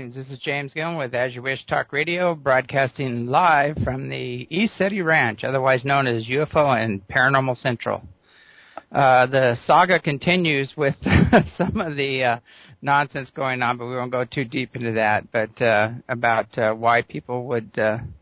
Greetings. This is James Gillen with As You Wish Talk Radio, broadcasting live from the East City Ranch, otherwise known as UFO and Paranormal Central. The saga continues with some of the nonsense going on, but we won't go too deep into that. But about why people would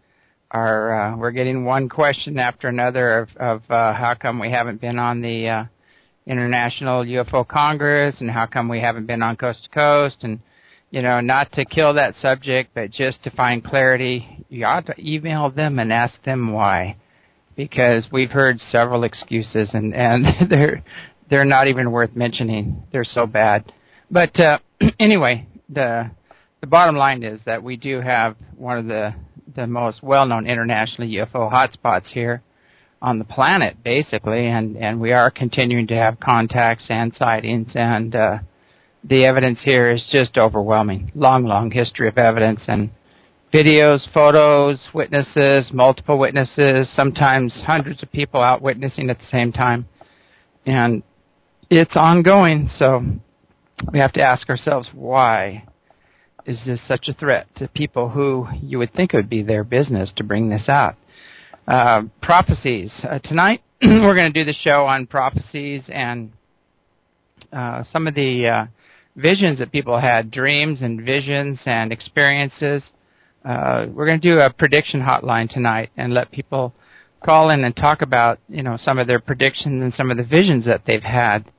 we're getting one question after another of how come we haven't been on the International UFO Congress, and how come we haven't been on Coast to Coast, and not to kill that subject, but just to find clarity, you ought to email them and ask them why, because we've heard several excuses, and they're not even worth mentioning. They're so bad. But anyway, the bottom line is that we do have one of the most well-known international UFO hotspots here on the planet, basically, and we are continuing to have contacts and sightings, and the evidence here is just overwhelming. Long history of evidence and videos, photos, witnesses, multiple witnesses, sometimes hundreds of people out witnessing at the same time. And it's ongoing, so we have to ask ourselves, why is this such a threat to people who you would think it would be their business to bring this out? Prophecies. Tonight, we're going to do the show on prophecies and some of the visions that people had, dreams and visions and experiences. We're going to do a prediction hotline tonight and let people call in and talk about, some of their predictions and some of the visions that they've had.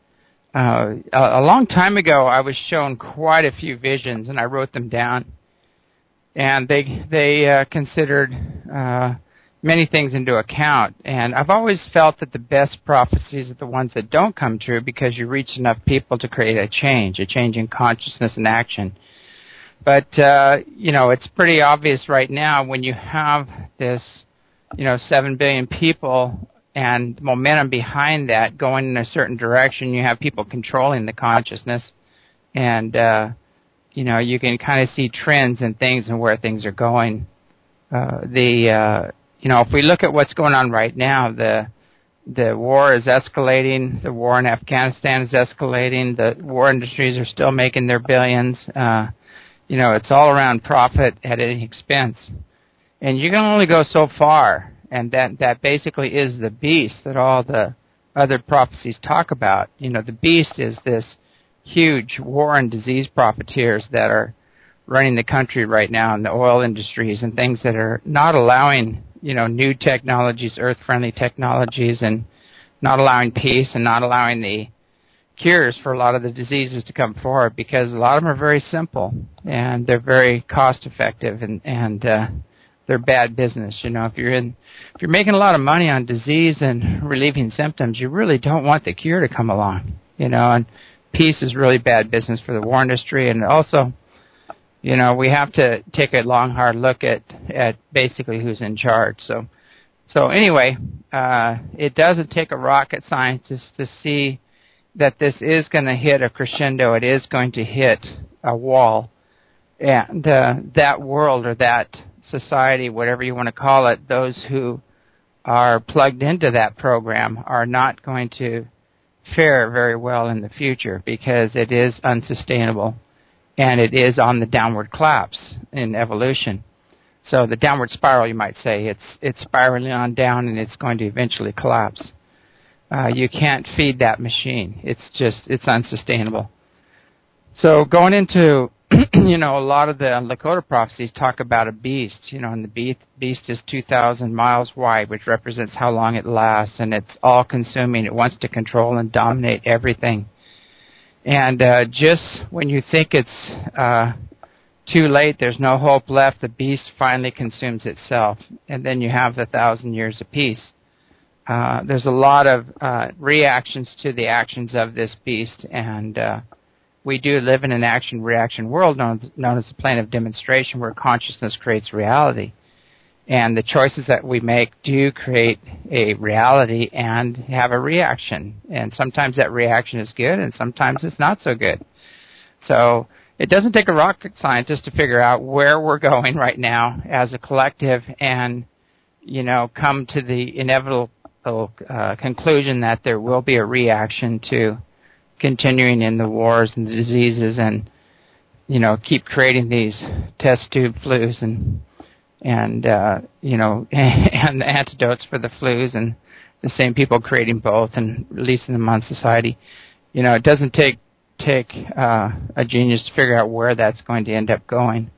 A long time ago, I was shown quite a few visions, and I wrote them down. And they considered many things into account. And I've always felt that the best prophecies are the ones that don't come true, because you reach enough people to create a change in consciousness and action. But, it's pretty obvious right now when you have this, 7 billion people and momentum behind that going in a certain direction, you have people controlling the consciousness. And, you can kind of see trends and things and where things are going. If we look at what's going on right now, the war is escalating. The war in Afghanistan is escalating. The war industries are still making their billions. It's all around profit at any expense. And you can only go so far, and that basically is the beast that all the other prophecies talk about. The beast is this huge war and disease profiteers that are running the country right now in the oil industries and things that are not allowing new technologies, earth-friendly technologies, and not allowing peace and not allowing the cures for a lot of the diseases to come forward, because a lot of them are very simple and they're very cost-effective and they're bad business. If you're making a lot of money on disease and relieving symptoms, you really don't want the cure to come along. And peace is really bad business for the war industry, and also, we have to take a long, hard look at basically who's in charge. So anyway, it doesn't take a rocket scientist to see that this is going to hit a crescendo. It is going to hit a wall. And that world, or that society, whatever you want to call it, those who are plugged into that program are not going to fare very well in the future, because it is unsustainable. And it is on the downward collapse in evolution. So the downward spiral, you might say, it's spiraling on down, and it's going to eventually collapse. You can't feed that machine. It's unsustainable. So going into, a lot of the Lakota prophecies talk about a beast, and the beast is 2,000 miles wide, which represents how long it lasts, and it's all-consuming. It wants to control and dominate everything. And just when you think it's too late, there's no hope left, the beast finally consumes itself. And then you have the 1,000 years of peace. There's a lot of reactions to the actions of this beast, and we do live in an action-reaction world known as the plane of demonstration, where consciousness creates reality. And the choices that we make do create a reality and have a reaction. And sometimes that reaction is good, and sometimes it's not so good. So it doesn't take a rocket scientist to figure out where we're going right now as a collective and, come to the inevitable conclusion that there will be a reaction to continuing in the wars and the diseases and keep creating these test tube flus and and the antidotes for the flus, and the same people creating both and releasing them on society. It doesn't take a genius to figure out where that's going to end up going.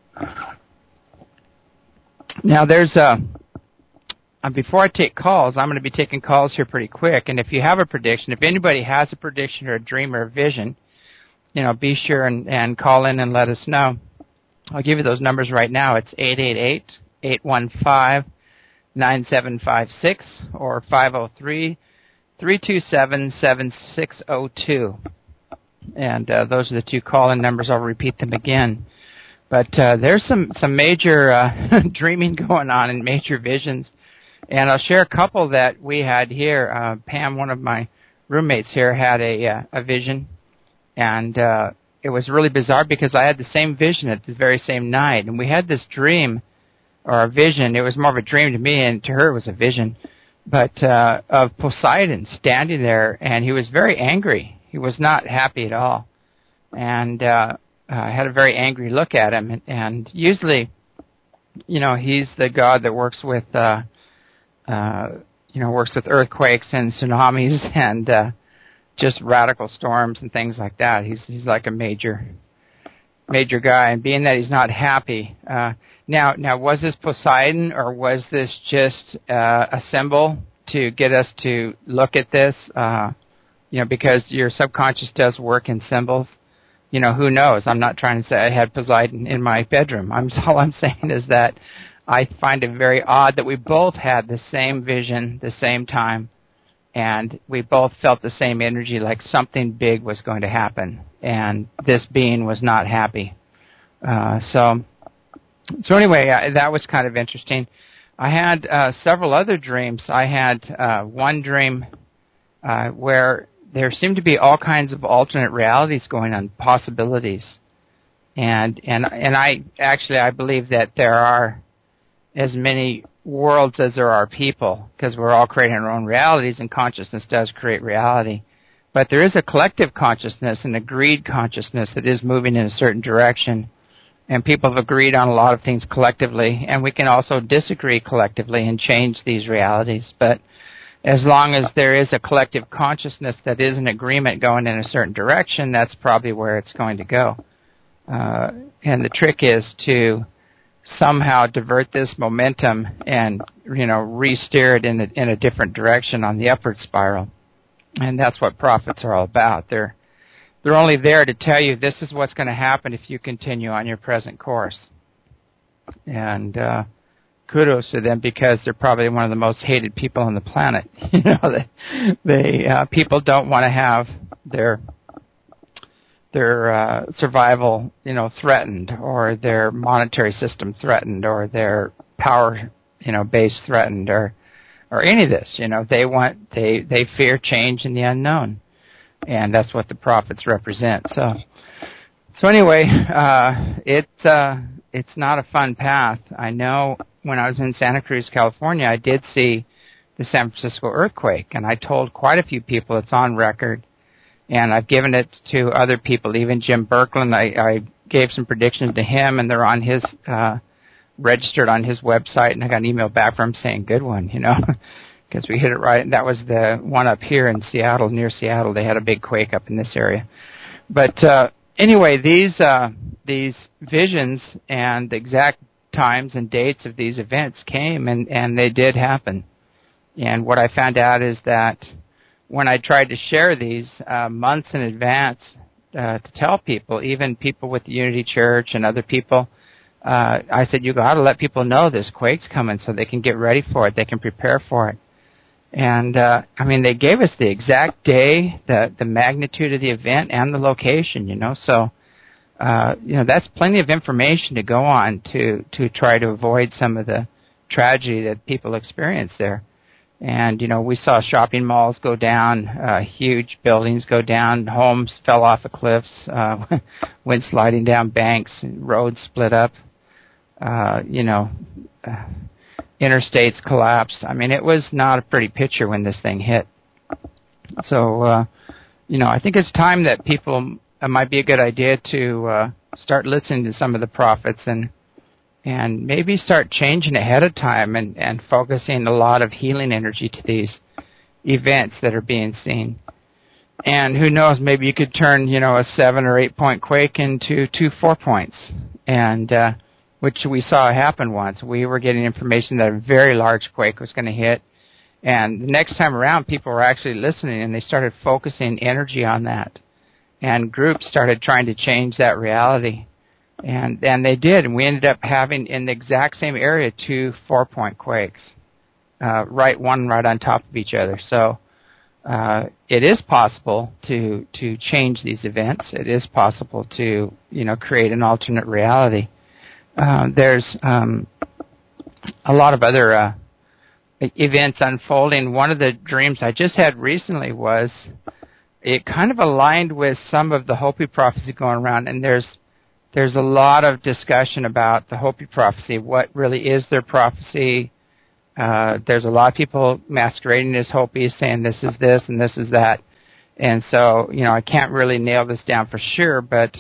Now, there's before I take calls, I'm going to be taking calls here pretty quick, and if you have a prediction, if anybody has a prediction or a dream or a vision, be sure and call in and let us know. I'll give you those numbers right now. It's 888-815-9756 or 503-327-7602. And those are the two call-in numbers. I'll repeat them again. But there's some major dreaming going on and major visions. And I'll share a couple that we had here. Pam, one of my roommates here, had a vision. And it was really bizarre because I had the same vision at the very same night. And we had this dream, or a vision. It was more of a dream to me, and to her it was a vision. But of Poseidon standing there, and he was very angry. He was not happy at all. And I had a very angry look at him. And usually, he's the god that works with, works with earthquakes and tsunamis and just radical storms and things like that. He's like a major guy, and being that he's not happy. Now, was this Poseidon, or was this just a symbol to get us to look at this? Because your subconscious does work in symbols. Who knows? I'm not trying to say I had Poseidon in my bedroom. All I'm saying is that I find it very odd that we both had the same vision, the same time, and we both felt the same energy, like something big was going to happen, and this being was not happy. So anyway, that was kind of interesting. I had several other dreams. I had one dream where there seemed to be all kinds of alternate realities going on, possibilities, and I believe that there are as many worlds as there are people, because we're all creating our own realities, and consciousness does create reality. But there is a collective consciousness, an agreed consciousness that is moving in a certain direction, and people have agreed on a lot of things collectively, and we can also disagree collectively and change these realities. But as long as there is a collective consciousness that is in agreement going in a certain direction, that's probably where it's going to go. And the trick is to somehow divert this momentum and re-steer it in a different direction on the upward spiral. And that's what prophets are all about. They're only there to tell you this is what's going to happen if you continue on your present course. And kudos to them, because they're probably one of the most hated people on the planet. People don't want to have their survival, threatened, or their monetary system threatened, or their power, base threatened, or any of this. They fear change in the unknown, and that's what the prophets represent. So anyway, it's not a fun path. I know when I was in Santa Cruz, California, I did see the San Francisco earthquake, and I told quite a few people. It's on record. And I've given it to other people, even Jim Birkeland. I gave some predictions to him, and they're on his, registered on his website, and I got an email back from him saying, good one, because we hit it right. And that was the one up here in Seattle, near Seattle. They had a big quake up in this area. But anyway, these visions and the exact times and dates of these events came, and they did happen. And what I found out is that when I tried to share these months in advance to tell people, even people with the Unity Church and other people, I said, you got to let people know this quake's coming so they can get ready for it. They can prepare for it. And, they gave us the exact day, the magnitude of the event, and the location, So, that's plenty of information to go on to try to avoid some of the tragedy that people experience there. And, we saw shopping malls go down, huge buildings go down, homes fell off of cliffs, went sliding down banks, roads split up, interstates collapsed. It was not a pretty picture when this thing hit. So, I think it's time that people, it might be a good idea to start listening to some of the prophets and maybe start changing ahead of time and focusing a lot of healing energy to these events that are being seen. And who knows, maybe you could turn, a 7 or 8 point quake into 2 4-points, and which we saw happen once. We were getting information that a very large quake was going to hit, and the next time around, people were actually listening, and they started focusing energy on that, and groups started trying to change that reality, and they did, and we ended up having in the exact same area 2 4-point quakes, right on top of each other. So. It is possible to change these events. It is possible to create an alternate reality. There's a lot of other events unfolding. One of the dreams I just had recently was it kind of aligned with some of the Hopi prophecy going around, and there's a lot of discussion about the Hopi prophecy. What really is their prophecy? There's a lot of people masquerading as Hopi, saying this is this and this is that. And so, I can't really nail this down for sure, but,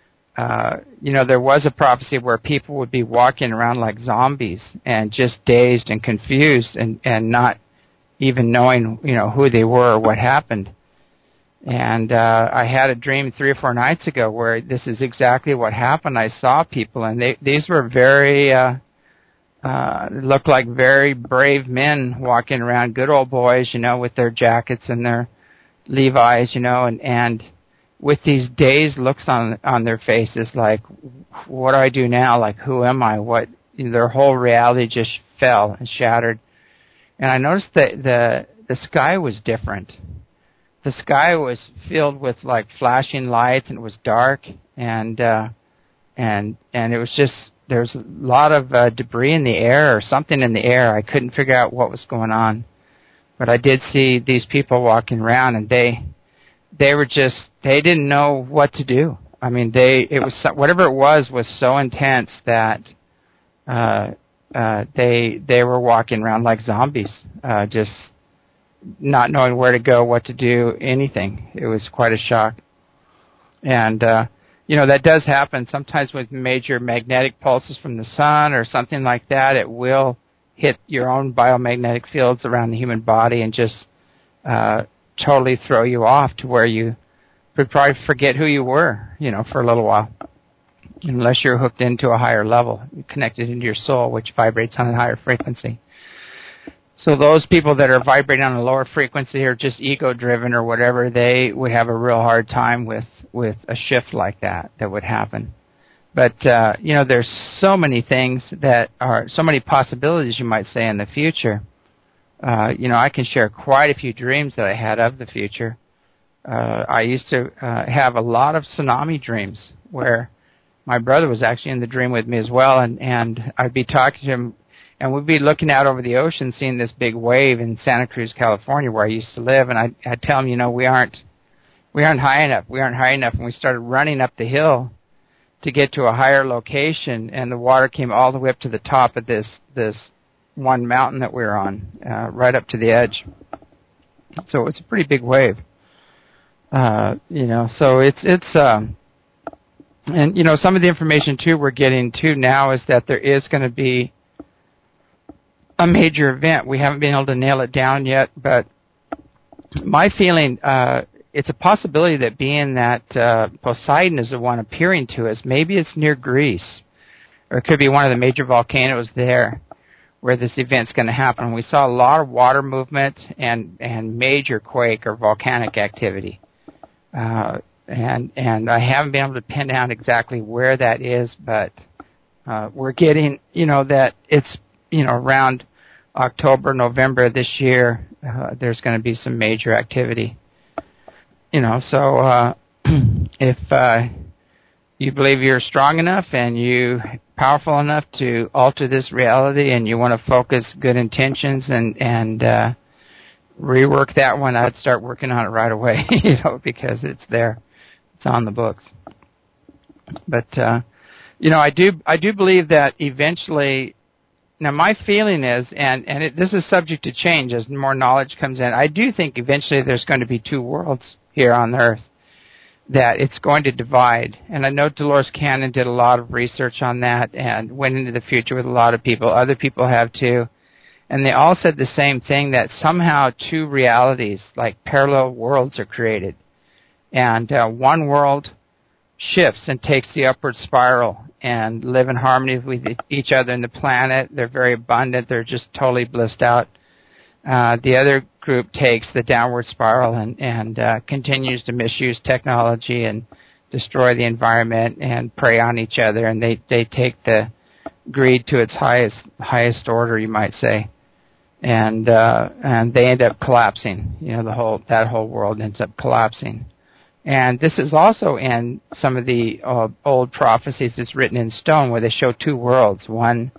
there was a prophecy where people would be walking around like zombies and just dazed and confused and not even knowing, who they were or what happened. And I had a dream 3 or 4 nights ago where this is exactly what happened. I saw people, and these were very... looked like very brave men walking around, good old boys, with their jackets and their Levi's, and with these dazed looks on their faces, like, what do I do now? Like, who am I? What? Their whole reality just fell and shattered. And I noticed that the sky was different. The sky was filled with like flashing lights, and it was dark, and it was just. There's a lot of debris in the air or something in the air. I couldn't figure out what was going on. But I did see these people walking around, and they didn't know what to do. I mean, whatever it was so intense that they were walking around like zombies, just not knowing where to go, what to do, anything. It was quite a shock. And that does happen sometimes with major magnetic pulses from the sun or something like that. It will hit your own biomagnetic fields around the human body and just totally throw you off to where you would probably forget who you were, for a little while, unless you're hooked into a higher level, connected into your soul, which vibrates on a higher frequency. So those people that are vibrating on a lower frequency or just ego-driven or whatever, they would have a real hard time with a shift like that would happen. But, there's so many things that are, so many possibilities, you might say, in the future. I can share quite a few dreams that I had of the future. I used to have a lot of tsunami dreams where my brother was actually in the dream with me as well, and I'd be talking to him, and we'd be looking out over the ocean, seeing this big wave in Santa Cruz, California, where I used to live, and I'd tell him, we aren't high enough. We aren't high enough. And we started running up the hill to get to a higher location, and the water came all the way up to the top of this one mountain that we were on, right up to the edge. So it was a pretty big wave. So it's and some of the information too we're getting too now is that there is going to be a major event. We haven't been able to nail it down yet, but my feeling, it's a possibility that being that Poseidon is the one appearing to us, maybe it's near Greece, or it could be one of the major volcanoes there where this event's going to happen. We saw a lot of water movement and major quake or volcanic activity. And I haven't been able to pin down exactly where that is, but we're getting, that it's, around October, November this year, there's going to be some major activity. So if you believe you're strong enough and you powerful enough to alter this reality and you want to focus good intentions and rework that one, I'd start working on it right away, because it's there. It's on the books. But, I do believe that eventually. Now, my feeling is, this is subject to change as more knowledge comes in, I do think eventually there's going to be 2 worlds here on Earth. that it's going to divide. And I know Dolores Cannon did a lot of research on that and went into the future with a lot of people. Other people have too. And they all said the same thing, that somehow two realities, like parallel worlds, are created. And one world shifts and takes the upward spiral and live in harmony with each other and the planet. They're very abundant. They're just totally blissed out. The other group takes the downward spiral and continues to misuse technology and destroy the environment and prey on each other. And they take the greed to its highest order, you might say. And they end up collapsing. That whole world ends up collapsing. And this is also in some of the old prophecies that's written in stone, where they show two worlds. One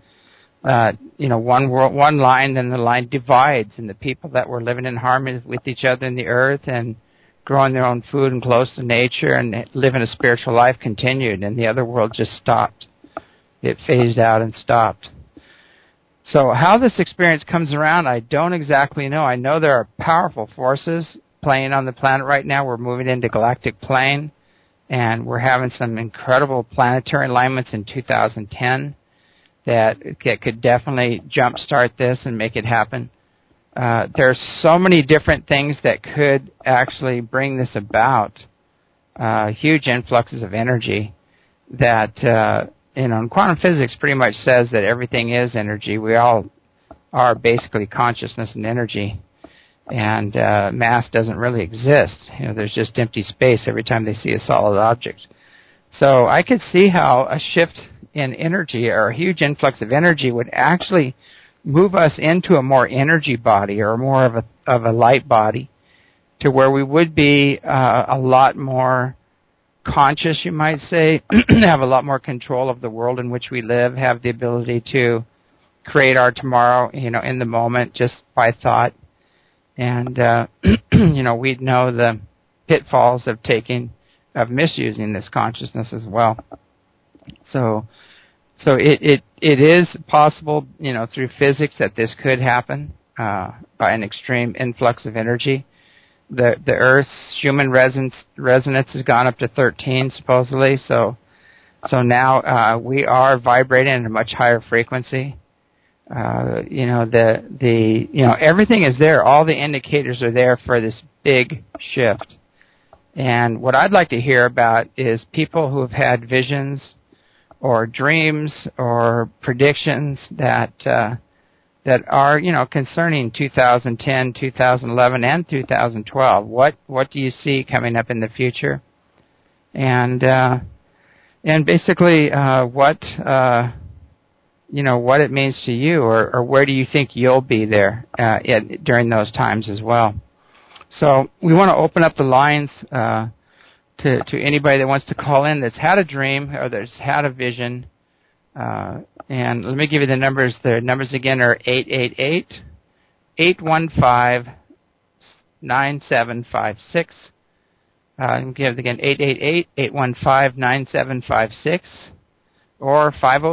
world, one line, then the line divides, and the people that were living in harmony with each other in the earth and growing their own food and close to nature and living a spiritual life continued, and the other world just stopped. It phased out and stopped. So how this experience comes around, I don't exactly know. I know there are powerful forces playing on the planet right now. We're moving into galactic plane, and we're having some incredible planetary alignments in 2010 that could definitely jumpstart this and make it happen. There's so many different things that could actually bring this about. Huge influxes of energy that, and quantum physics pretty much says that everything is energy. We all are basically consciousness and energy. And mass doesn't really exist. There's just empty space every time they see a solid object. So I could see how a shift in energy or a huge influx of energy would actually move us into a more energy body or more of a light body, to where we would be a lot more conscious, you might say, have a lot more control of the world in which we live, have the ability to create our tomorrow, in the moment just by thought. And, we'd know the pitfalls of misusing this consciousness as well. So it is possible, through physics, that this could happen, by an extreme influx of energy. The Earth's human resonance has gone up to 13, supposedly. So now, we are vibrating at a much higher frequency. Everything is there. All the indicators are there for this big shift. And what I'd like to hear about is people who have had visions or dreams or predictions that are, concerning 2010, 2011, and 2012. What do you see coming up in the future? And basically, what it means to you, or where do you think you'll be there during those times as well. So we want to open up the lines to anybody that wants to call in that's had a dream or that's had a vision. And let me give you the numbers. The numbers again are 888-815-9756. Give it again, 888-815-9756. Or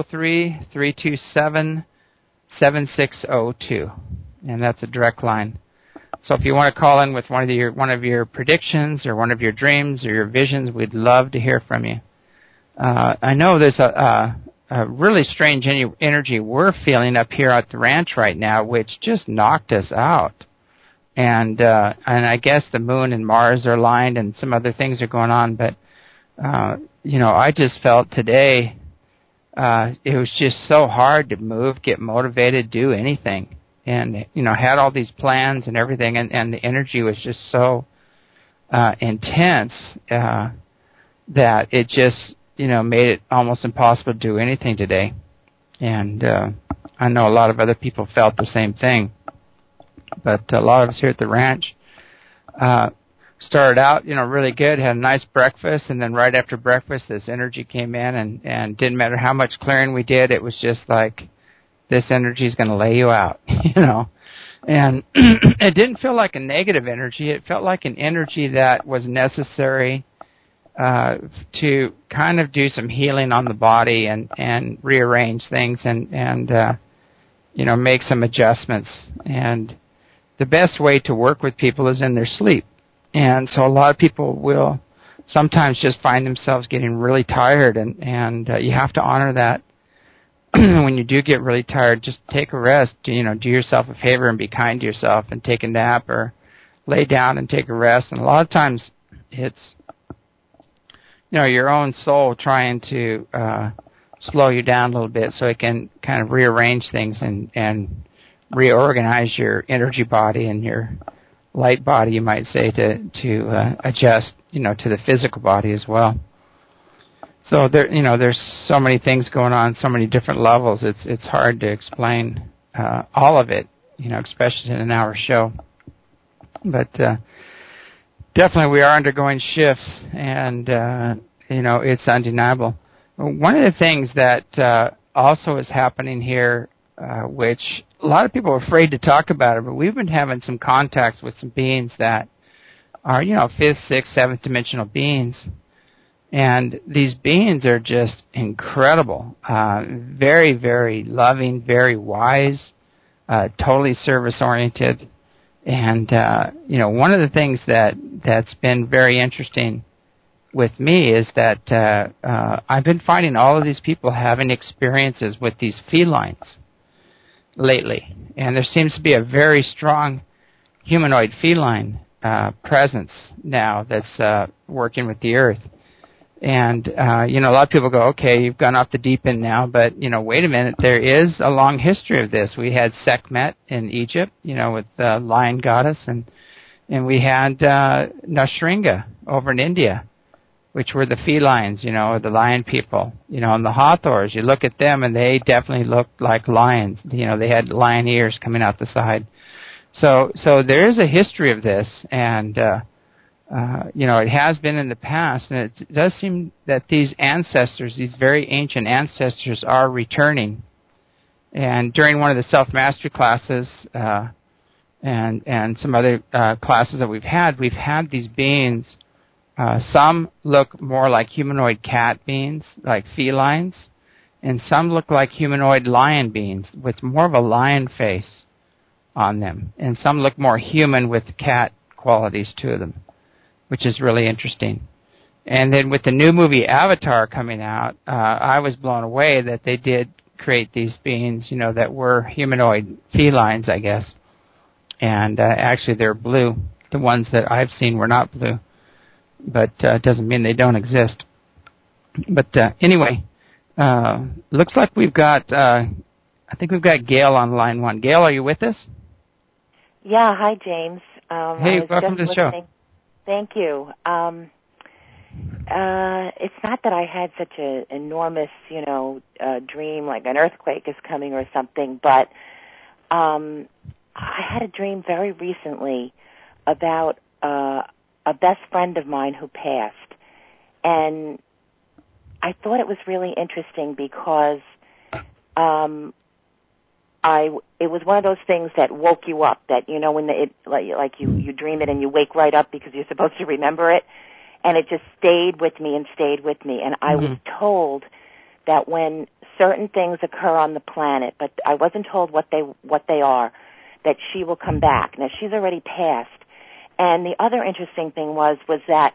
503-327-7602. And that's a direct line. So if you want to call in with one of your predictions or one of your dreams or your visions, we'd love to hear from you. I know there's a really strange energy we're feeling up here at the ranch right now, which just knocked us out. And I guess the moon and Mars are aligned and some other things are going on. But, I just felt today it was just so hard to move, get motivated, do anything. And, had all these plans and everything, and the energy was just so intense that it just, made it almost impossible to do anything today. And I know a lot of other people felt the same thing. But a lot of us here at the ranch started out, really good, had a nice breakfast, and then right after breakfast, this energy came in, and didn't matter how much clearing we did, it was just like, this energy is going to lay you out, And it didn't feel like a negative energy. It felt like an energy that was necessary to kind of do some healing on the body and rearrange things and make some adjustments. And the best way to work with people is in their sleep. And so a lot of people will sometimes just find themselves getting really tired, and you have to honor that. When you do get really tired, just take a rest. Do yourself a favor and be kind to yourself and take a nap or lay down and take a rest. And a lot of times it's your own soul trying to slow you down a little bit so it can kind of rearrange things and reorganize your energy body and your light body, you might say, to adjust to the physical body as well. So there's so many things going on, so many different levels. It's hard to explain all of it, especially in an hour show. But definitely we are undergoing shifts, and it's undeniable. One of the things that also is happening here, which a lot of people are afraid to talk about it, but we've been having some contacts with some beings that are fifth, sixth, seventh dimensional beings. And these beings are just incredible, very, very loving, very wise, totally service-oriented. And, one of the things that's been very interesting with me is that I've been finding all of these people having experiences with these felines lately. And there seems to be a very strong humanoid feline presence now that's working with the Earth. And, a lot of people go, okay, you've gone off the deep end now, but, wait a minute, there is a long history of this. We had Sekhmet in Egypt, with the lion goddess, and we had Nashringa over in India, which were the felines, the lion people, and the Hathors. You look at them, and they definitely looked like lions. They had lion ears coming out the side. So there is a history of this, and it has been in the past, and it does seem that these ancestors, these very ancient ancestors, are returning. And during one of the self-mastery classes and some other classes that we've had these beings. Some look more like humanoid cat beings, like felines, and some look like humanoid lion beings with more of a lion face on them. And some look more human with cat qualities to them, which is really interesting. And then with the new movie Avatar coming out, I was blown away that they did create these beings, that were humanoid felines, I guess. And actually they're blue. The ones that I've seen were not blue. But it doesn't mean they don't exist. But anyway, looks like we've got, I think we've got Gail on line one. Gail, are you with us? Yeah, hi, James. Hey, welcome to the show. Thank you. It's not that I had such an enormous, dream like an earthquake is coming or something, but I had a dream very recently about a best friend of mine who passed. And I thought it was really interesting because it was one of those things that woke you up, that, when you dream it and you wake right up because you're supposed to remember it. And it just stayed with me. And I was told that when certain things occur on the planet, but I wasn't told what they are, that she will come back. Now, she's already passed. And the other interesting thing was that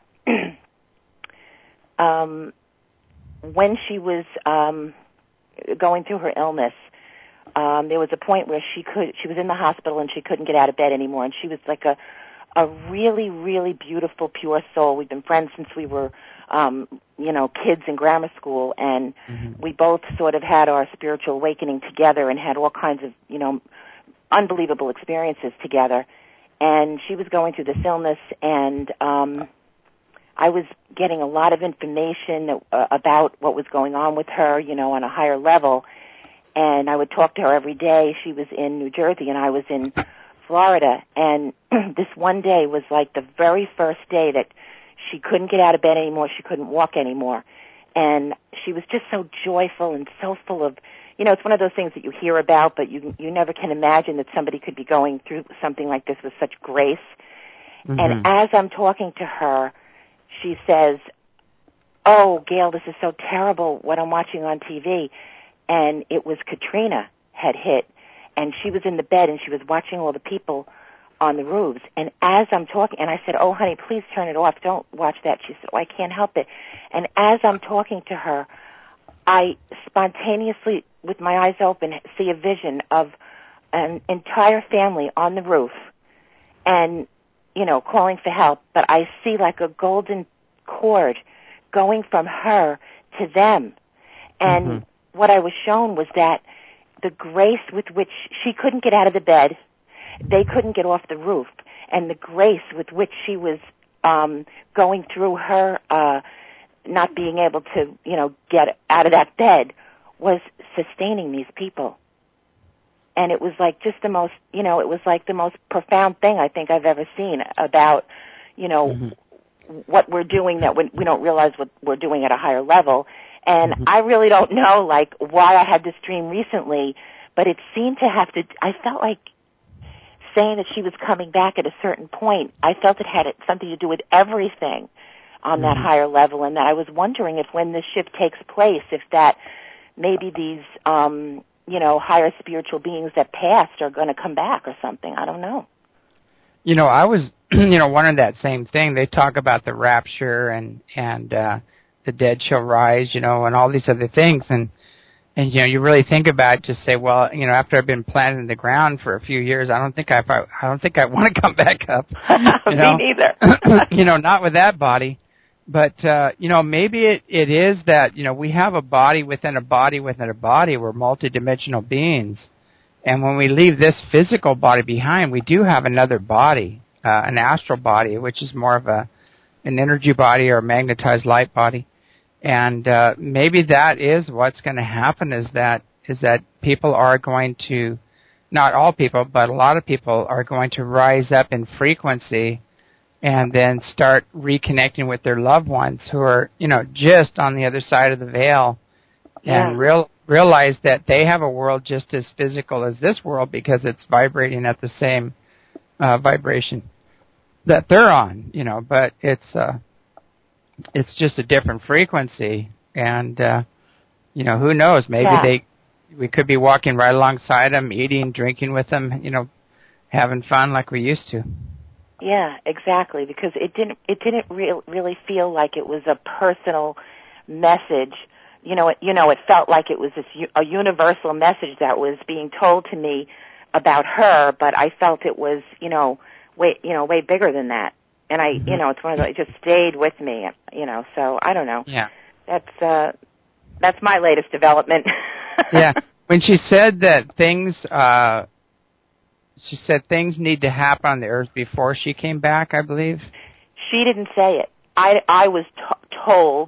when she was going through her illness, there was a point where she was in the hospital and she couldn't get out of bed anymore. And she was like a really, really beautiful, pure soul. We've been friends since we were, kids in grammar school, and we both sort of had our spiritual awakening together and had all kinds of, unbelievable experiences together. And she was going through this illness, and I was getting a lot of information about what was going on with her, on a higher level. And I would talk to her every day. She was in New Jersey, and I was in Florida. And this one day was like the very first day that she couldn't get out of bed anymore. She couldn't walk anymore. And she was just so joyful and so full of, it's one of those things that you hear about, but you never can imagine that somebody could be going through something like this with such grace. Mm-hmm. And as I'm talking to her, she says, "Oh, Gail, this is so terrible what I'm watching on TV." And it was Katrina had hit, and she was in the bed, and she was watching all the people on the roofs. And as I'm talking, and I said, "Oh, honey, please turn it off. Don't watch that." She said, "Oh, I can't help it." And as I'm talking to her, I spontaneously, with my eyes open, see a vision of an entire family on the roof and, calling for help. But I see like a golden cord going from her to them. And what I was shown was that the grace with which she couldn't get out of the bed, they couldn't get off the roof, and the grace with which she was going through her not being able to, get out of that bed was sustaining these people. And it was like just the most, it was like the most profound thing I think I've ever seen about, what we're doing that we don't realize what we're doing at a higher level. And I really don't know, why I had this dream recently, but it seemed to have to, I felt like saying that she was coming back at a certain point, I felt it had something to do with everything on that higher level, and that I was wondering if when this shift takes place, if that maybe these, higher spiritual beings that passed are going to come back or something. I don't know. I was, wondering that same thing. They talk about the rapture and the dead shall rise, and all these other things. And you really think about it, just say, well, after I've been planted in the ground for a few years, I don't think I want to come back up. Me neither. Not with that body. But, maybe it is that, we have a body within a body within a body. We're multidimensional beings. And when we leave this physical body behind, we do have another body, an astral body, which is more of an energy body or a magnetized light body. And maybe that is what's going to happen is that people are going to, not all people, but a lot of people are going to rise up in frequency and then start reconnecting with their loved ones who are, just on the other side of the veil, and realize that they have a world just as physical as this world because it's vibrating at the same vibration that they're on, but it's just a different frequency, and who knows? Maybe we could be walking right alongside them, eating, drinking with them, having fun like we used to. Yeah, exactly. Because it didn't really feel like it was a personal message. It felt like it was a universal message that was being told to me about her, but I felt it was, way bigger than that. And it's one of those, it just stayed with me, so I don't know. Yeah. That's my latest development. Yeah. When she said that things need to happen on the earth before she came back, I believe. She didn't say it. I was told,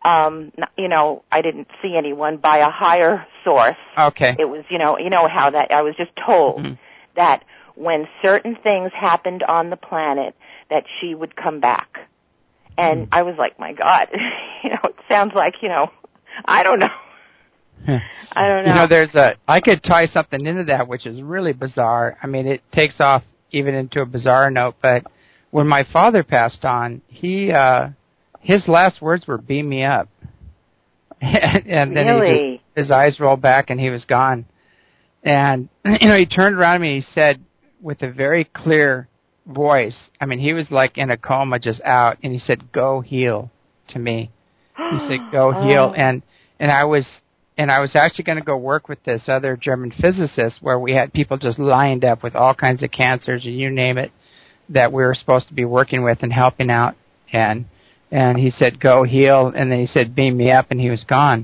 I didn't see anyone by a higher source. Okay. It was, how that, I was just told that when certain things happened on the planet, that she would come back. And I was like, my God, it sounds like, I don't know. I don't know. I could tie something into that, which is really bizarre. I mean, it takes off even into a bizarre note, but when my father passed on, his last words were, "Beam me up." And then really? His eyes rolled back and he was gone. And, he turned around to me and he said with a very clear voice, I mean, he was like in a coma just out, and he said, "Go heal," to me. He said, "Go heal." And I was actually going to go work with this other German physicist where we had people just lined up with all kinds of cancers, and you name it, that we were supposed to be working with and helping out. And he said, "Go heal." And then he said, "Beam me up," and he was gone.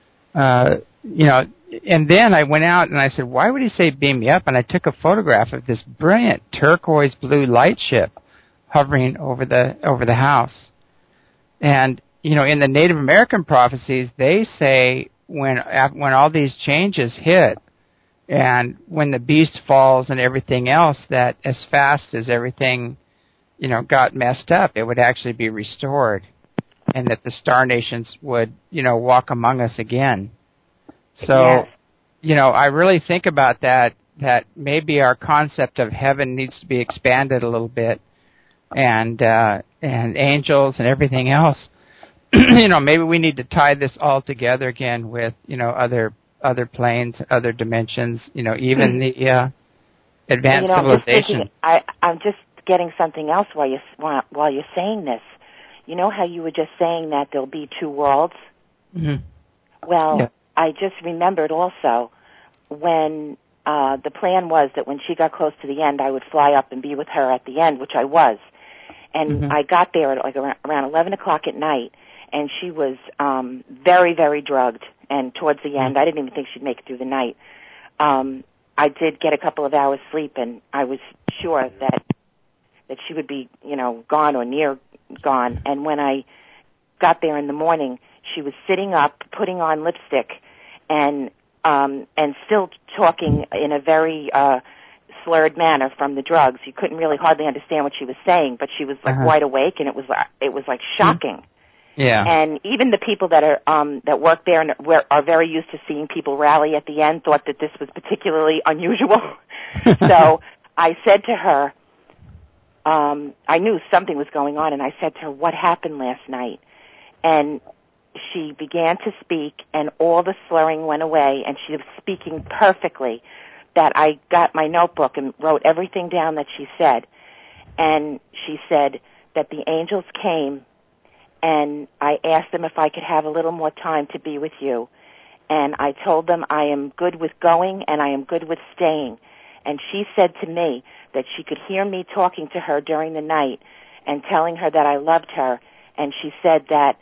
And then I went out and I said, why would he say beam me up? And I took a photograph of this brilliant turquoise blue light ship hovering over the house. And, in the Native American prophecies, they say when all these changes hit and when the beast falls and everything else, that as fast as everything, got messed up, it would actually be restored, and that the star nations would, walk among us again. So, yes. I really think about that maybe our concept of heaven needs to be expanded a little bit, and angels and everything else. Maybe we need to tie this all together again with, other planes, other dimensions, even the advanced civilization. getting something else while you're saying this. You know how you were just saying that there'll be two worlds? Mm-hmm. Well, yeah. I just remembered also when the plan was that when she got close to the end, I would fly up and be with her at the end, which I was. And I got there at like around 11 o'clock at night, and she was very, very drugged. And towards the end, I didn't even think she'd make it through the night. I did get a couple of hours sleep, and I was sure that she would be, gone or near gone. And when I got there in the morning, she was sitting up, putting on lipstick, and still talking in a very slurred manner from the drugs. You couldn't really hardly understand what she was saying, but she was like wide awake, and it was like shocking. Yeah. And even the people that work there and are very used to seeing people rally at the end thought that this was particularly unusual. So I said to her, I knew something was going on, and I said to her, "What happened last night?" And she began to speak, and all the slurring went away, and she was speaking perfectly. That I got my notebook and wrote everything down that she said. And she said that the angels came, and I asked them if I could have a little more time to be with you. And I told them I am good with going and I am good with staying. And she said to me that she could hear me talking to her during the night and telling her that I loved her. And she said that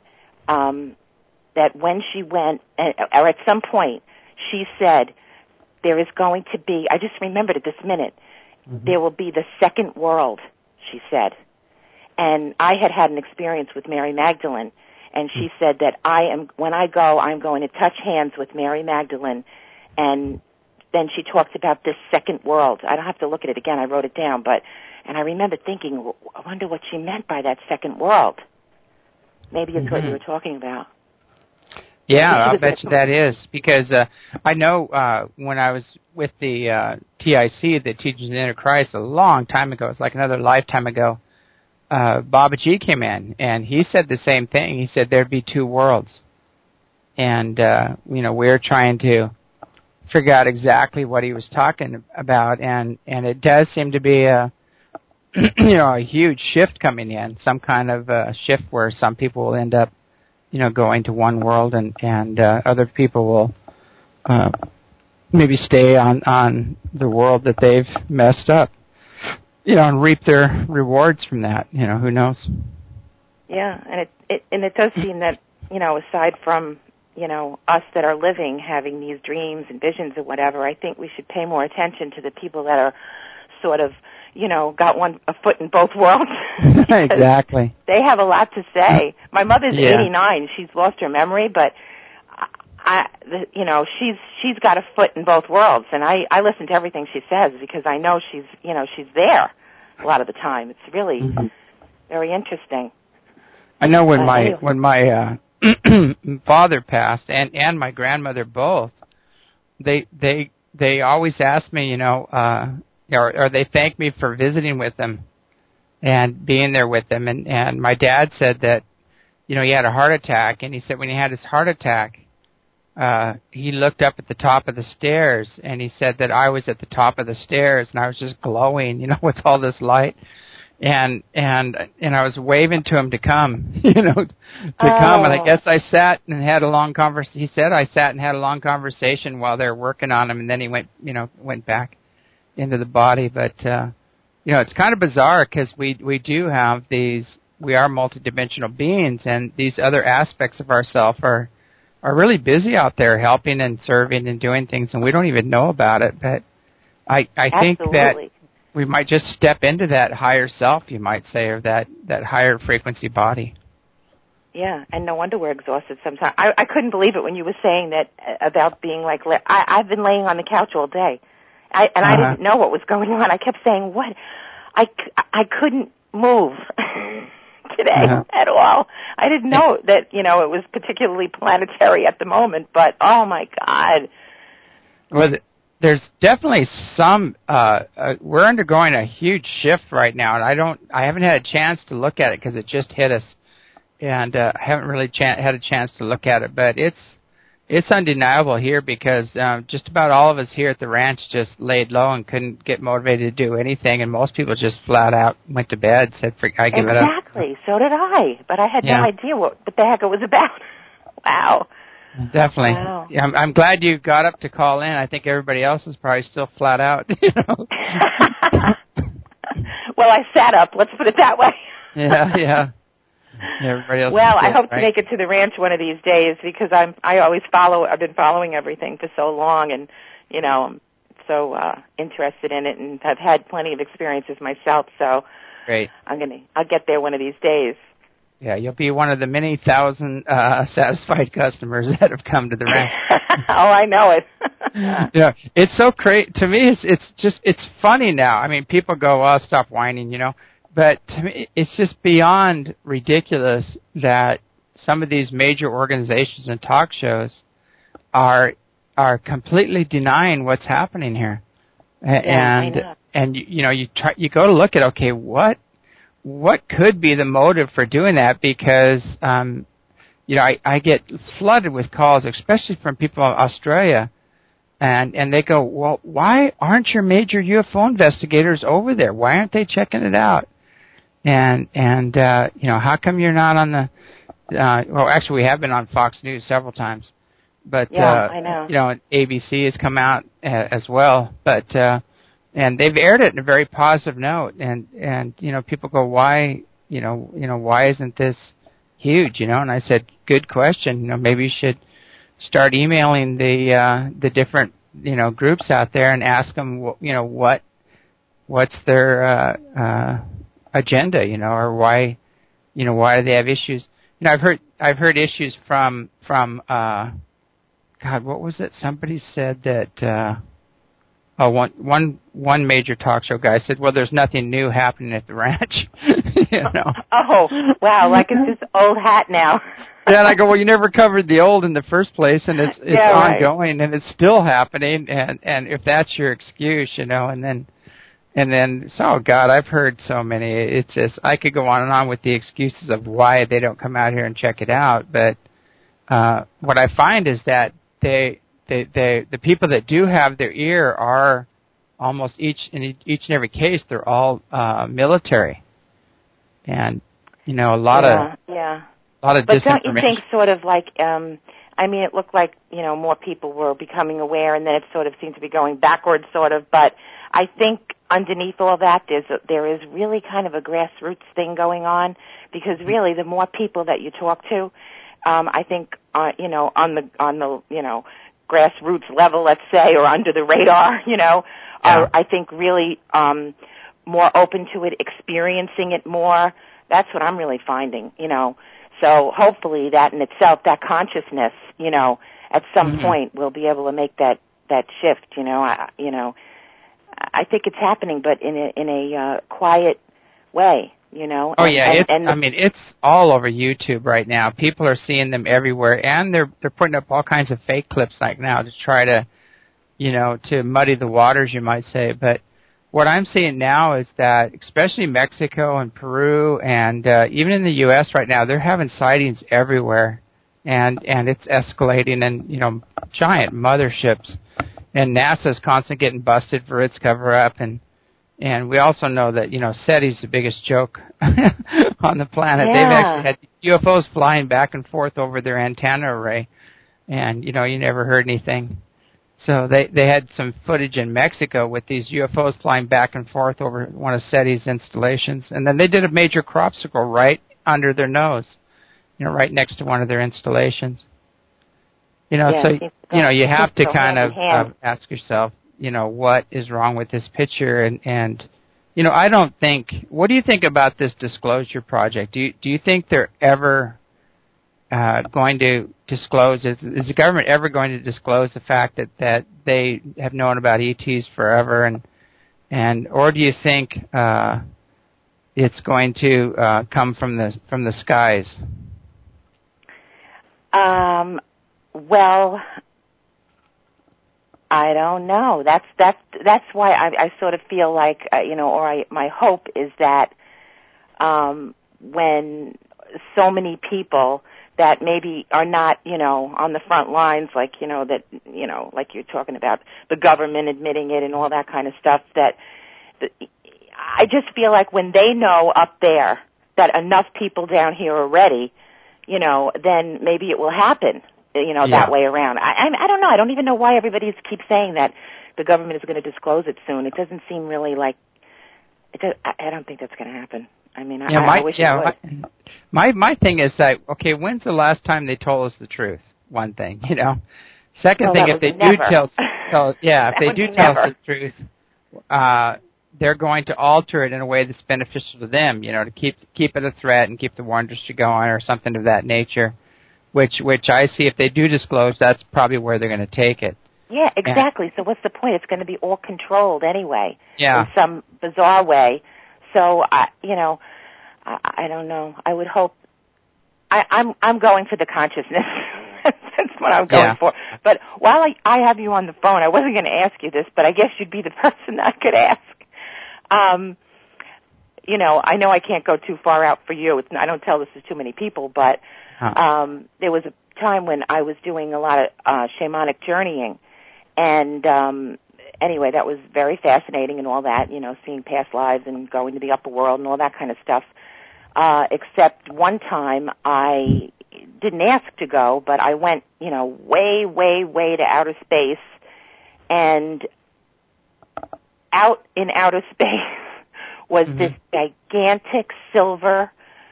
that when she went, or at some point, she said, there is going to be, I just remembered it this minute, there will be the second world, she said. And I had an experience with Mary Magdalene, and she said that when I go, I'm going to touch hands with Mary Magdalene, and then she talked about this second world. I don't have to look at it again, I wrote it down, and I remember thinking, well, I wonder what she meant by that second world. Maybe it's what you were talking about. Yeah, I'll bet you that is, because I know when I was with the TIC, the Teachers of the Antichrist, a long time ago, it's like another lifetime ago, Baba G came in, and he said the same thing. He said there'd be two worlds. And, we're trying to figure out exactly what he was talking about, and it does seem to be a huge shift coming in, some kind of shift where some people will end up going to one world, and other people will maybe stay on the world that they've messed up, and reap their rewards from that. Who knows? Yeah, and it does seem that aside from us that are living, having these dreams and visions or whatever, I think we should pay more attention to the people that are sort of got a foot in both worlds. Exactly. They have a lot to say. My mother's 89. She's lost her memory, but she's got a foot in both worlds, and I listen to everything she says because I know she's there a lot of the time. It's really very interesting. I know when my father passed and my grandmother both, they always asked me, or they thanked me for visiting with them and being there with them. And my dad said that, he had a heart attack, and he said when he had his heart attack, he looked up at the top of the stairs, and he said that I was at the top of the stairs, and I was just glowing, with all this light. And I was waving to him to come, come. And I guess I sat and had a long conversation. He said I sat and had a long conversation while they were working on him, and then he went back into the body. But it's kind of bizarre because we do have these. We are multidimensional beings, and these other aspects of ourselves are really busy out there helping and serving and doing things, and we don't even know about it. But I think that we might just step into that higher self, you might say, or that higher frequency body. Yeah, and no wonder we're exhausted sometimes. I couldn't believe it when you were saying that about being like, I've been laying on the couch all day. I didn't know what was going on. I kept saying, what? I couldn't move today at all. I didn't know that, it was particularly planetary at the moment, but oh my God. Well, there's definitely some, we're undergoing a huge shift right now, and I haven't had a chance to look at it because it just hit us, and I haven't really had a chance to look at it, but It's undeniable here because just about all of us here at the ranch just laid low and couldn't get motivated to do anything, and most people just flat out went to bed, said, "I give it up." Exactly. So did I, but I had no idea what the heck it was about. Wow. Definitely. Wow. Yeah, I'm glad you got up to call in. I think everybody else is probably still flat out. You know. Well, I sat up. Let's put it that way. Yeah. Everybody else. Well, I hope to make it to the ranch one of these days because I've been following everything for so long, and I'm so interested in it, and I've had plenty of experiences myself. So great. I'll get there one of these days. Yeah, you'll be one of the many thousand satisfied customers that have come to the ranch. Oh, I know it. Yeah, it's so crazy to me. It's funny now. I mean, people go, "Oh, stop whining," But to me, it's just beyond ridiculous that some of these major organizations and talk shows are completely denying what's happening here. And you go to look at, okay, what could be the motive for doing that? Because I get flooded with calls, especially from people in Australia, and they go, "Well, why aren't your major UFO investigators over there? Why aren't they checking it out? And how come you're not on the well, actually we have been on Fox News several times, but I know. ABC has come out as well, but and they've aired it in a very positive note, and people go, why why isn't this huge? And I said, good question. Maybe you should start emailing the different groups out there and ask them what's their agenda, or why do they have issues? I've heard issues from God, what was it? Somebody said that one major talk show guy said, well, there's nothing new happening at the ranch. Oh, wow, like it's this old hat now. Yeah, and I go, well, you never covered the old in the first place, and it's ongoing, and it's still happening, and if that's your excuse, and then, so God, I've heard so many. It's just, I could go on and on with the excuses of why they don't come out here and check it out. But what I find is that the people that do have their ear are almost each and every case, they're all military, and a lot of But disinformation. don't you think sort of like? It looked like more people were becoming aware, and then it sort of seemed to be going backwards, sort of. But I think underneath all that, there is really kind of a grassroots thing going on, because really the more people that you talk to, I think on the grassroots level, let's say, or under the radar, are I think really more open to it, experiencing it more. That's what I'm really finding, So hopefully that in itself, that consciousness, at some point we'll be able to make that shift, I think it's happening, but in a quiet way, Oh yeah, it's all over YouTube right now. People are seeing them everywhere, and they're putting up all kinds of fake clips like now to try to, to muddy the waters, you might say. But what I'm seeing now is that, especially Mexico and Peru, and even in the U.S. right now, they're having sightings everywhere, and it's escalating, and giant motherships. And NASA's constantly getting busted for its cover-up, and we also know that, SETI's the biggest joke on the planet. Yeah. They've actually had UFOs flying back and forth over their antenna array, and, you never heard anything. So they had some footage in Mexico with these UFOs flying back and forth over one of SETI's installations, and then they did a major crop circle right under their nose, right next to one of their installations. You have to kind of ask yourself, what is wrong with this picture? And I don't think, what do you think about this disclosure project? Do you think they're ever going to disclose, is the government ever going to disclose the fact that they have known about ETs forever? And or do you think it's going to come from the skies? Well, I don't know. That's why I sort of feel like my hope is that when so many people that maybe are not, on the front lines, like, like you're talking about the government admitting it and all that kind of stuff, that I just feel like when they know up there that enough people down here are ready, then maybe it will happen, that way around. I don't know. I don't even know why everybody keeps saying that the government is going to disclose it soon. It doesn't seem really like, I don't think that's going to happen. I mean, I wish it would. My thing is that, okay, when's the last time they told us the truth? One thing, Second thing, if they do tell us the truth, they're going to alter it in a way that's beneficial to them, to keep it a threat and keep the war industry going or something of that nature, which I see if they do disclose, that's probably where they're going to take it. Yeah, exactly. So what's the point? It's going to be all controlled anyway, in some bizarre way. So, I don't know. I would hope. I'm going for the consciousness. That's what I'm going for. But while I have you on the phone, I wasn't going to ask you this, but I guess you'd be the person I could ask. I know I can't go too far out for you. I don't tell this to too many people, but there was a time when I was doing a lot of shamanic journeying, and anyway, that was very fascinating and all that, seeing past lives and going to the upper world and all that kind of stuff. Except one time I didn't ask to go, but I went, way, way, way to outer space, and out in outer space was this gigantic silver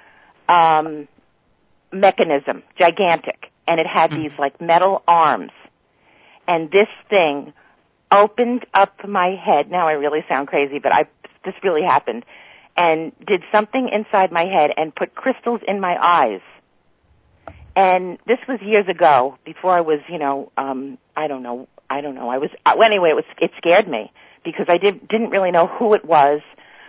mechanism, gigantic, and it had these like metal arms, and this thing opened up my head. Now I really sound crazy, but this really happened, and did something inside my head and put crystals in my eyes. And this was years ago, before I was, I don't know. Anyway, it scared me because I didn't really know who it was,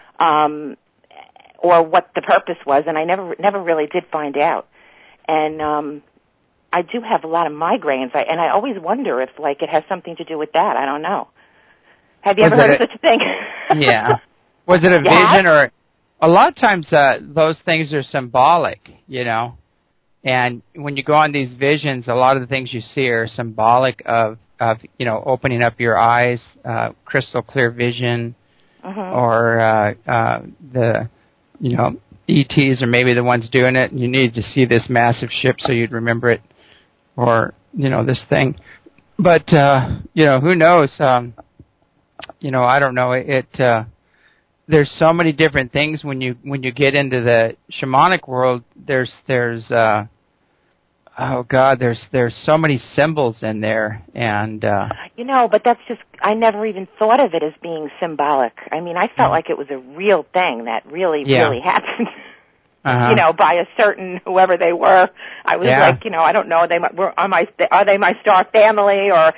or what the purpose was, and I never really did find out. And I do have a lot of migraines, and I always wonder if, it has something to do with that. I don't know. Have you ever heard of such a thing? Yeah. Was it a vision or... A lot of times those things are symbolic, and when you go on these visions, a lot of the things you see are symbolic of opening up your eyes, crystal clear vision, or the, ETs are maybe the ones doing it, and you need to see this massive ship so you'd remember it, or, this thing. But, who knows? I don't know. There's so many different things when you get into the shamanic world. There's so many symbols in there, and but that's just, I never even thought of it as being symbolic. I mean, I felt like it was a real thing that really happened. By a certain whoever they were. I was like, I don't know, are they my star family, or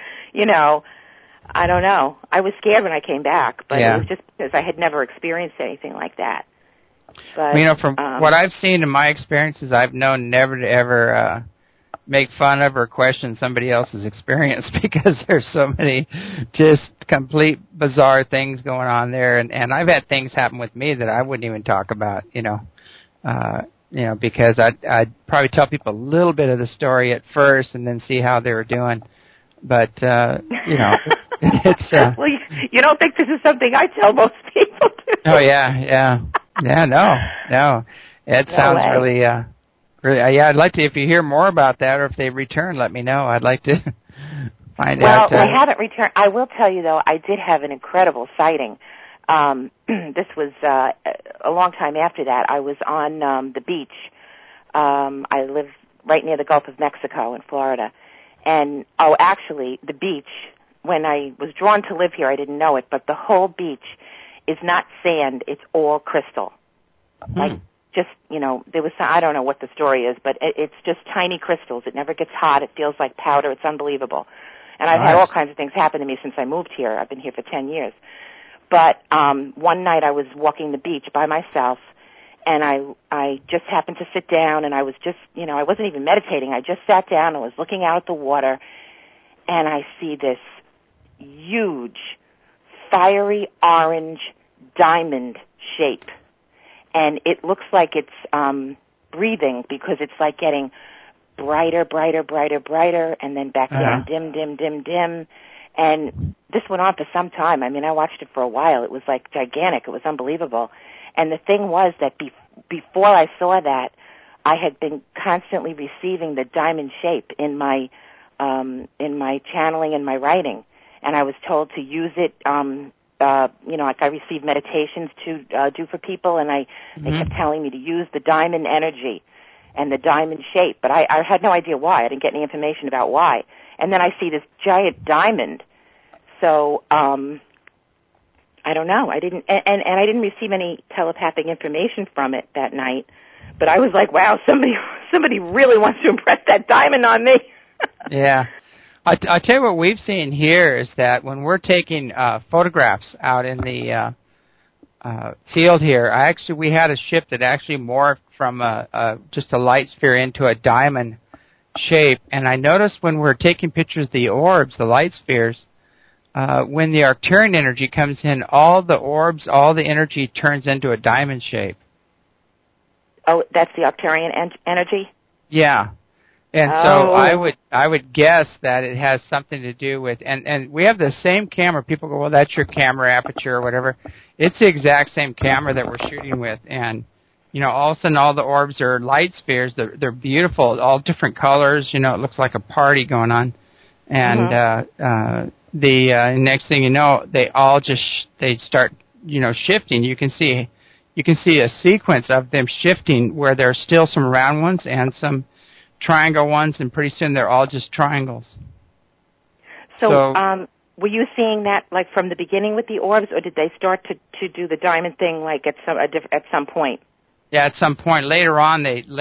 I don't know. I was scared when I came back, but it was just because I had never experienced anything like that. But, from what I've seen in my experiences, I've known never to ever make fun of or question somebody else's experience because there's so many just complete bizarre things going on there. And I've had things happen with me that I wouldn't even talk about, because I'd probably tell people a little bit of the story at first and then see how they were doing. But, it's... well, you don't think this is something I tell most people to? Oh, yeah, no. It sounds really, I'd like to, if you hear more about that or if they return, let me know. I'd like to find out. Well, they haven't returned. I will tell you, though, I did have an incredible sighting. This was a long time after that. I was on the beach. I live right near the Gulf of Mexico in Florida. And, actually, the beach, when I was drawn to live here, I didn't know it, but the whole beach is not sand, it's all crystal. Like, just, there was some, I don't know what the story is, but it's just tiny crystals. It never gets hot. It feels like powder. It's unbelievable. And I've had all kinds of things happen to me since I moved here. I've been here for 10 years. But one night I was walking the beach by myself, and I just happened to sit down, and I was just, I wasn't even meditating. I just sat down and was looking out at the water, and I see this huge, fiery orange diamond shape. And it looks like it's breathing because it's like getting brighter, brighter, brighter, brighter, and then back down, dim, dim, dim, dim. And this went on for some time. I mean, I watched it for a while. It was like gigantic. It was unbelievable. And the thing was that before I saw that, I had been constantly receiving the diamond shape in my channeling and my writing. And I was told to use it, like I received meditations to do for people, and they kept telling me to use the diamond energy and the diamond shape. But I had no idea why. I didn't get any information about why. And then I see this giant diamond. So, I don't know. I didn't, and I didn't receive any telepathic information from it that night. But I was like, wow, somebody really wants to impress that diamond on me. Yeah. I'll tell you what we've seen here is that when we're taking photographs out in the field here, we had a ship that actually morphed from just a light sphere into a diamond shape. And I noticed when we're taking pictures of the orbs, the light spheres, when the Arcturian energy comes in, all the orbs, all the energy turns into a diamond shape. Oh, that's the Arcturian energy? Yeah. And so I would guess that it has something to do with, and we have the same camera. People go, well, that's your camera aperture or whatever. It's the exact same camera that we're shooting with. And, all of a sudden all the orbs are light spheres. They're beautiful, all different colors. It looks like a party going on. And the next thing you know, they all they start, shifting. You can see a sequence of them shifting where there's still some round ones and some triangle ones, and pretty soon they're all just triangles. So were you seeing that like from the beginning with the orbs, or did they start to do the diamond thing like at some point? Yeah, at some point later on.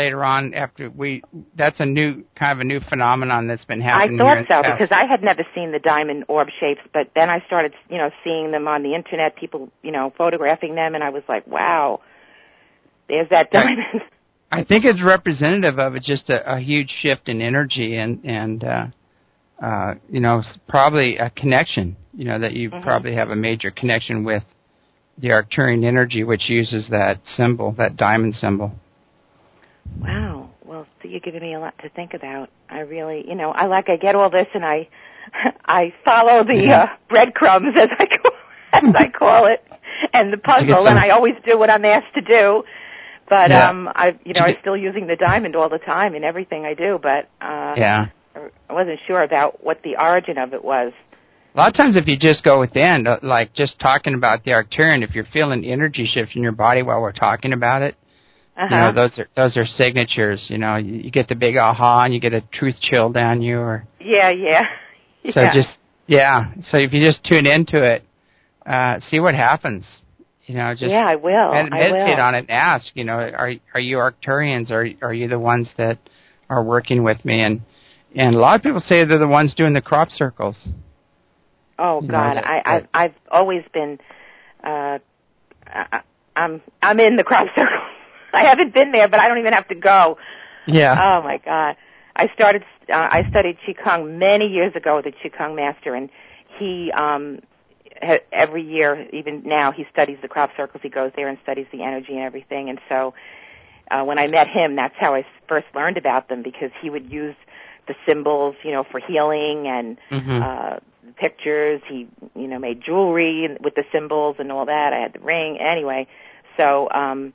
That's a new phenomenon that's been happening. I thought so because I had never seen the diamond orb shapes, but then I started seeing them on the internet, people photographing them, and I was like, wow, there's that diamond. I think it's representative of just a huge shift in energy and probably a connection, that you probably have a major connection with the Arcturian energy, which uses that symbol, that diamond symbol. Wow. Well, so you're giving me a lot to think about. I really, I get all this and I follow the breadcrumbs as I call it, and the puzzle, and I always do what I'm asked to do. But I'm still using the diamond all the time in everything I do. But I wasn't sure about what the origin of it was. A lot of times, if you just go within, like just talking about the Arcturian, if you're feeling energy shifts in your body while we're talking about it, those are signatures. You get the big aha, and you get a truth chill down you, or So So if you just tune into it, see what happens. I will. Meditate on it and ask, are you Arcturians, or are you the ones that are working with me? And a lot of people say they're the ones doing the crop circles. Oh God, I've always been. I'm in the crop circle. I haven't been there, but I don't even have to go. Yeah. Oh my God, I studied Qigong many years ago with a Qigong master, and he every year, even now, he studies the crop circles. He goes there and studies the energy and everything. And so when I met him, that's how I first learned about them, because he would use the symbols, for healing and pictures. He, made jewelry with the symbols and all that. I had the ring. Anyway, so,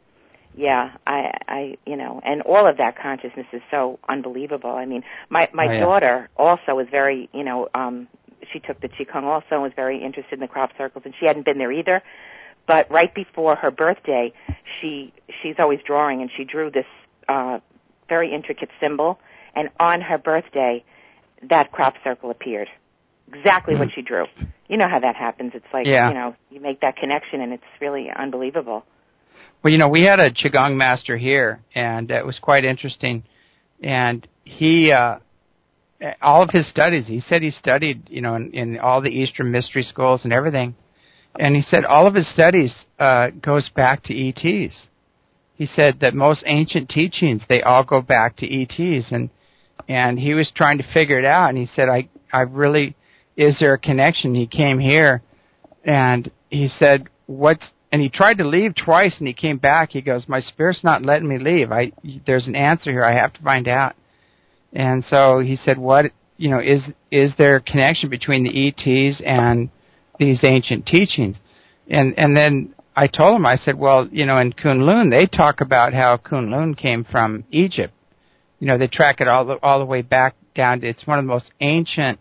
I and all of that consciousness is so unbelievable. I mean, my daughter also is very, she took the Qigong also and was very interested in the crop circles, and she hadn't been there either. But right before her birthday, she's always drawing, and she drew this very intricate symbol, and on her birthday, that crop circle appeared. Exactly what she drew. You know how that happens. It's like, you make that connection, and it's really unbelievable. Well, we had a Qigong master here, and it was quite interesting. And he, all of his studies, he said he studied, in all the Eastern mystery schools and everything. And he said all of his studies goes back to ETs. He said that most ancient teachings, they all go back to ETs. And he was trying to figure it out. And he said, I really, is there a connection? He came here, and he said, and he tried to leave twice, and he came back. He goes, my spirit's not letting me leave. There's an answer here. I have to find out. And so he said, what, is there a connection between the ETs and these ancient teachings? And then I told him, I said, well, in Kunlun, they talk about how Kunlun came from Egypt. They track it all the way back down to, it's one of the most ancient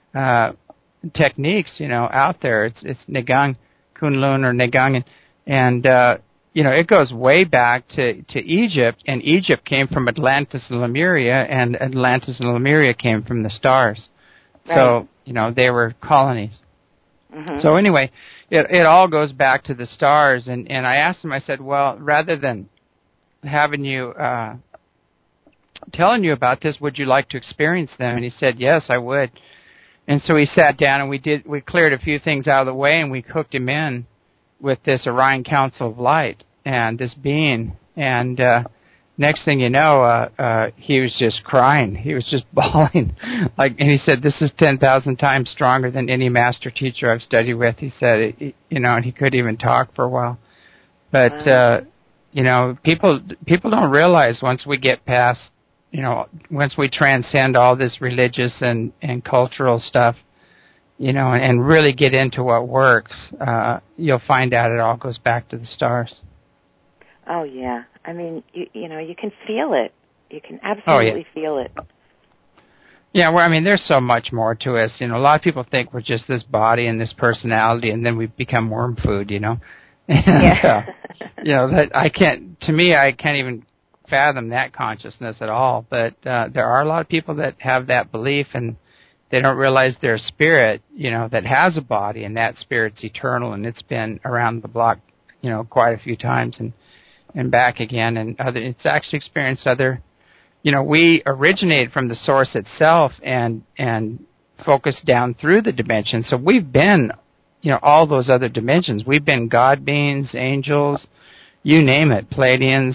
techniques, out there. It's Negung, Kunlun or Negung, and it goes way back to Egypt, and Egypt came from Atlantis and Lemuria, and Atlantis and Lemuria came from the stars. Right. So, they were colonies. Mm-hmm. So anyway, it all goes back to the stars, and I asked him, I said, well, rather than having you, telling you about this, would you like to experience them? And he said, yes, I would. And so we sat down and we cleared a few things out of the way, and we hooked him in with this Orion Council of Light and this being. And next thing you know, he was just crying. He was just bawling. And he said, this is 10,000 times stronger than any master teacher I've studied with. He said, and he couldn't even talk for a while. But, people don't realize once we get past, once we transcend all this religious and cultural stuff, and really get into what works, you'll find out it all goes back to the stars. Oh, yeah. I mean, you can feel it. You can absolutely feel it. Yeah, well, I mean, there's so much more to us. A lot of people think we're just this body and this personality, and then we become worm food, And, yeah. That I can't even fathom that consciousness at all. But there are a lot of people that have that belief, and they don't realize their spirit, that has a body, and that spirit's eternal, and it's been around the block, quite a few times and back again, and it's actually experienced other, we originated from the source itself and focused down through the dimensions. So we've been, all those other dimensions. We've been God beings, angels, you name it, Pleiadians,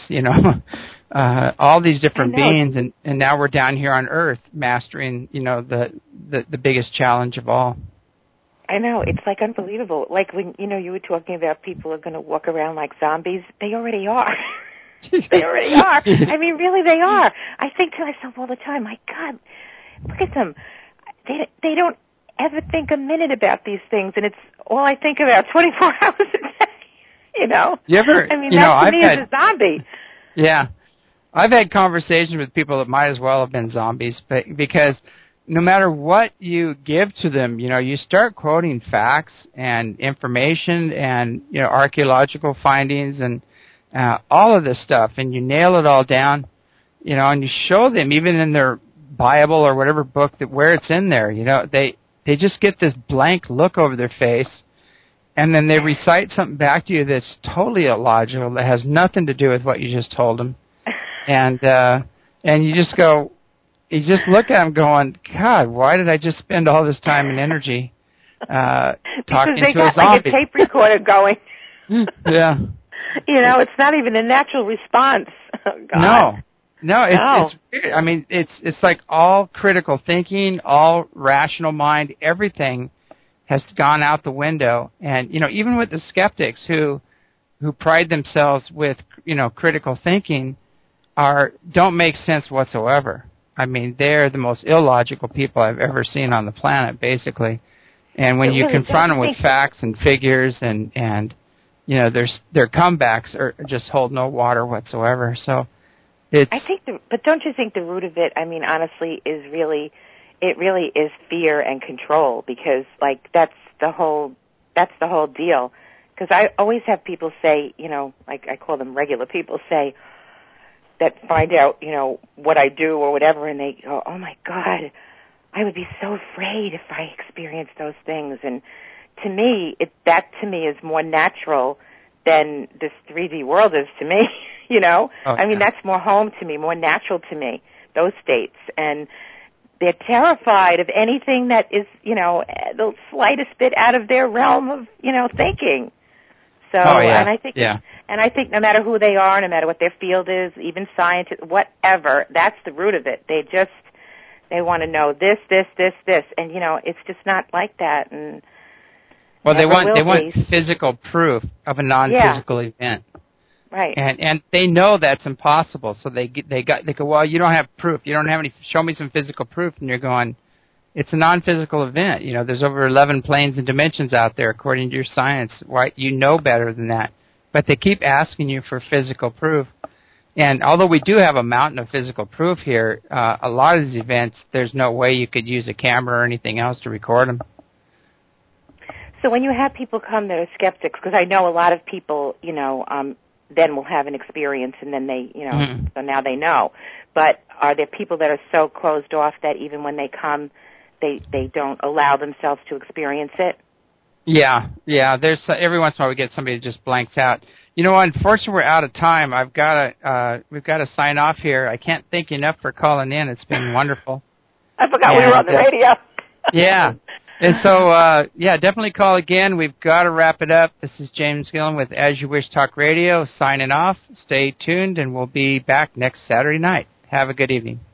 all these different beings, and now we're down here on Earth mastering, the biggest challenge of all. I know, it's like unbelievable. Like when, you were talking about people are going to walk around like zombies. They already are. They already are. I mean, really, they are. I think to myself all the time, my God, look at them. They don't ever think a minute about these things, and it's all I think about 24 hours a day, You ever, I mean, that to me is a zombie. Yeah. I've had conversations with people that might as well have been zombies, but because no matter what you give to them, you start quoting facts and information and, archaeological findings and all of this stuff, and you nail it all down, and you show them, even in their Bible or whatever book, that where it's in there, they just get this blank look over their face, and then they recite something back to you that's totally illogical, that has nothing to do with what you just told them. And you just go, you just look at them going, God, why did I just spend all this time and energy talking to a zombie? Because they got like a tape recorder going. Yeah. It's not even a natural response. Oh, God. No, it's weird. I mean, it's like all critical thinking, all rational mind, everything has gone out the window. And, even with the skeptics who pride themselves with, critical thinking, don't make sense whatsoever. I mean, they're the most illogical people I've ever seen on the planet, basically. And when you confront them with facts and figures and their comebacks just hold no water whatsoever. So it's. But don't you think the root of it? I mean, honestly, it really is fear and control, because that's the whole deal. Because I always have people say, like I call them regular people, say that find out, what I do or whatever, and they go, oh my God, I would be so afraid if I experienced those things. And to me, that is more natural than this 3D world is to me, Oh, I mean, that's more home to me, more natural to me, those states. And they're terrified of anything that is, the slightest bit out of their realm of, thinking. So, and I think no matter who they are, no matter what their field is, even scientists, whatever, that's the root of it. They want to know this, and it's just not like that. And they want physical proof of a non-physical event. Right. And they know that's impossible, so they go, well, you don't have proof. You don't have any. Show me some physical proof, and you're going, it's a non-physical event. You know, there's over 11 planes and dimensions out there, according to your science. Why, you know better than that. But they keep asking you for physical proof. And although we do have a mountain of physical proof here, a lot of these events, there's no way you could use a camera or anything else to record them. So when you have people come that are skeptics, because I know a lot of people, then will have an experience and then they, so now they know. But are there people that are so closed off that even when they come, they don't allow themselves to experience it? Yeah. There's every once in a while we get somebody that just blanks out. You know, unfortunately, we're out of time. We've got to sign off here. I can't thank you enough for calling in. It's been wonderful. I forgot we were on the radio. Yeah. And so, definitely call again. We've got to wrap it up. This is James Gillen with As You Wish Talk Radio signing off. Stay tuned, and we'll be back next Saturday night. Have a good evening.